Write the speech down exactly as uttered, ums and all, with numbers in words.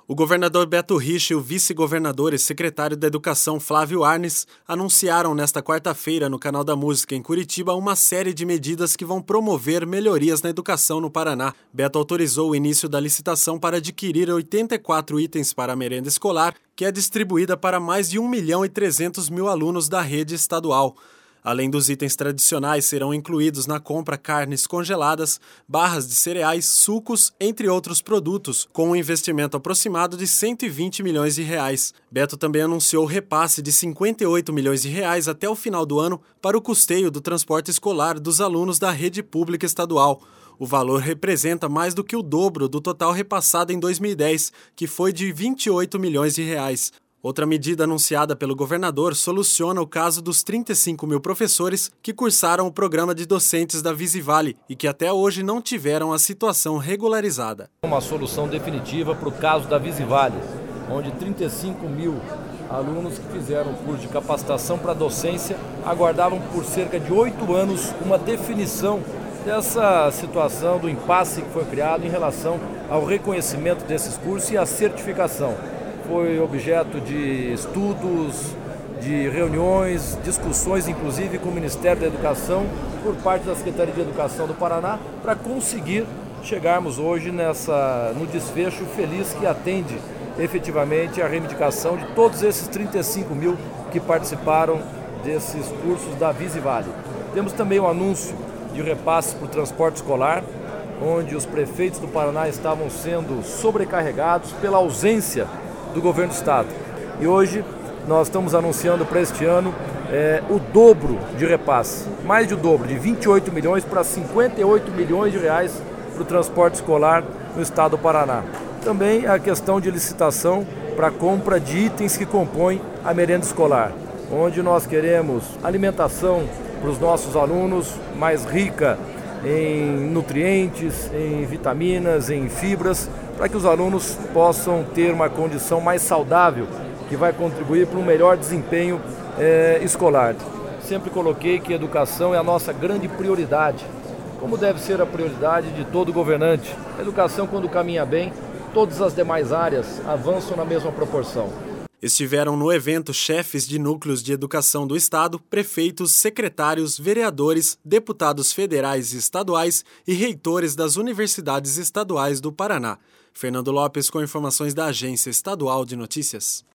O governador Beto Richa e o vice-governador e secretário da Educação Flávio Arnes anunciaram nesta quarta-feira no Canal da Música em Curitiba uma série de medidas que vão promover melhorias na educação no Paraná. Beto autorizou o início da licitação para adquirir oitenta e quatro itens para a merenda escolar, que é distribuída para mais de um milhão e trezentos mil alunos da rede estadual. Além dos itens tradicionais, serão incluídos na compra carnes congeladas, barras de cereais, sucos, entre outros produtos, com um investimento aproximado de cento e vinte milhões de reais. Beto também anunciou repasse de cinquenta e oito milhões de reais até o final do ano para o custeio do transporte escolar dos alunos da rede pública estadual. O valor representa mais do que o dobro do total repassado em dois mil e dez, que foi de vinte e oito milhões de reais. Outra medida anunciada pelo governador soluciona o caso dos trinta e cinco mil professores que cursaram o programa de docentes da Visivale e que até hoje não tiveram a situação regularizada. Uma solução definitiva para o caso da Visivale, onde trinta e cinco mil alunos que fizeram o curso de capacitação para docência aguardavam por cerca de oito anos uma definição dessa situação, do impasse que foi criado em relação ao reconhecimento desses cursos e à certificação. Foi objeto de estudos, de reuniões, discussões, inclusive com o Ministério da Educação, por parte da Secretaria de Educação do Paraná, para conseguir chegarmos hoje nessa, no desfecho feliz que atende efetivamente a reivindicação de todos esses trinta e cinco mil que participaram desses cursos da Visivale. Temos também o anúncio de repasses para o transporte escolar, onde os prefeitos do Paraná estavam sendo sobrecarregados pela ausência do governo do estado. E hoje nós estamos anunciando para este ano é, o dobro de repasse, mais de o dobro, de vinte e oito milhões para cinquenta e oito milhões de reais para o transporte escolar no estado do Paraná. Também a questão de licitação para a compra de itens que compõem a merenda escolar, onde nós queremos alimentação para os nossos alunos mais rica em nutrientes, em vitaminas, em fibras, para que os alunos possam ter uma condição mais saudável, que vai contribuir para um melhor desempenho eh, escolar. Sempre coloquei que a educação é a nossa grande prioridade, como deve ser a prioridade de todo governante. A educação, quando caminha bem, todas as demais áreas avançam na mesma proporção. Estiveram no evento chefes de núcleos de educação do estado, prefeitos, secretários, vereadores, deputados federais e estaduais e reitores das universidades estaduais do Paraná. Fernando Lopes com informações da Agência Estadual de Notícias.